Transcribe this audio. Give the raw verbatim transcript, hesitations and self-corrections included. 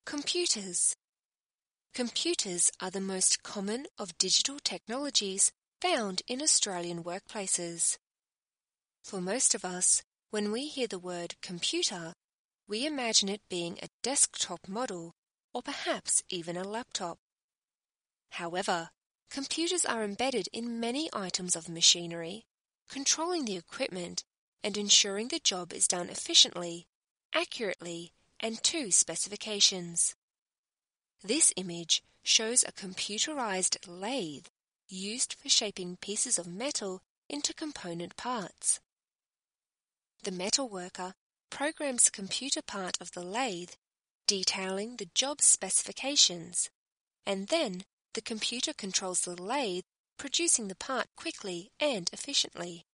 Computers. Computers are the most common of digital technologies found in Australian workplaces. For most of us, when we hear the word computer, we imagine it being a desktop model or perhaps even a laptop. However, computers are embedded in many items of machinery, controlling the equipment and ensuring the job is done efficiently, accurately, and to specifications. This image shows a computerized lathe used for shaping pieces of metal into component parts. The metal worker programs the computer part of the lathe, detailing the job specifications, and then the computer controls the lathe, producing the part quickly and efficiently.